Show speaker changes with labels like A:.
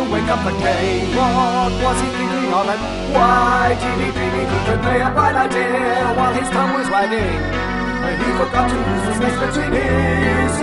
A: wake up the king. What was he thinking of, and why did he dream he could convey a bright idea while his tongue was wagging? He forgot to use the space between his